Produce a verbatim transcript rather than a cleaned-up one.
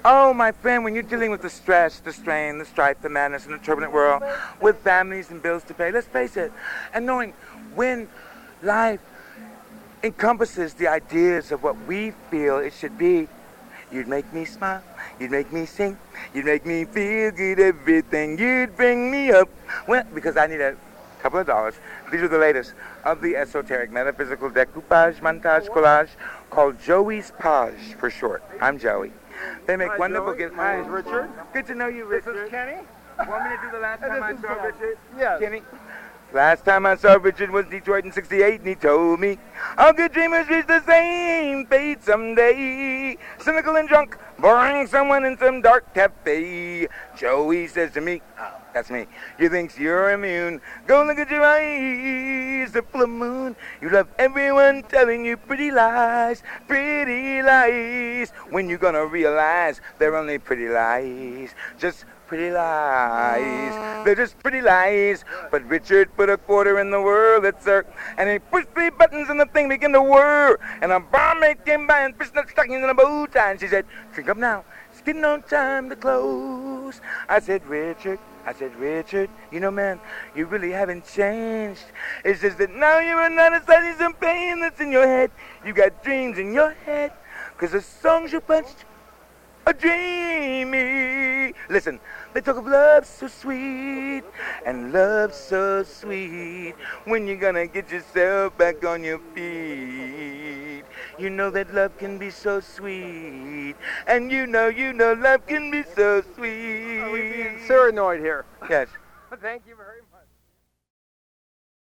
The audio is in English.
Oh, my friend, when you're dealing with the stress, the strain, the strife, the madness in a turbulent world, with families and bills to pay, let's face it, and knowing when life encompasses the ideas of what we feel it should be, you'd make me smile, you'd make me sing, you'd make me feel good, everything, you'd bring me up. Well, because I need a couple of dollars. These are the latest of the esoteric metaphysical decoupage, montage, collage, called Joey's Page for short. I'm Joey. They make Hi, wonderful Joey. gifts. My name's Richard. Good to know you, This Richard. is Kenny. Want me to do the last And time I this is saw Ken. Richard? Yes. Kenny? Last time I saw Richard was Detroit in sixty-eight, and he told me all good dreamers reach the same fate someday. Cynical and drunk, boring someone in some dark cafe. Joey says to me, oh, that's me, you think you're immune. Go look at your eyes, the full moon. You love everyone telling you pretty lies, pretty lies. When you gonna realize they're only pretty lies, just pretty lies. They're just pretty lies. But Richard put a quarter in the world, it's sir, and he pushed three buttons and the thing began to whir. And a barmaid came by and fishnut stockings and a bow tie, and she said, drink up now, it's getting on time to close. I said, Richard, I said, Richard, you know, man, you really haven't changed. It's just that now you're not as sad as some pain that's in your head. You got dreams in your head, cause the songs you punched are dreamy. Listen, they talk of love so sweet, and love so sweet. When you gonna get yourself back on your feet? You know that love can be so sweet, and you know, you know love can be so sweet. Are we being Cyranoid here? Yes. Thank you very much.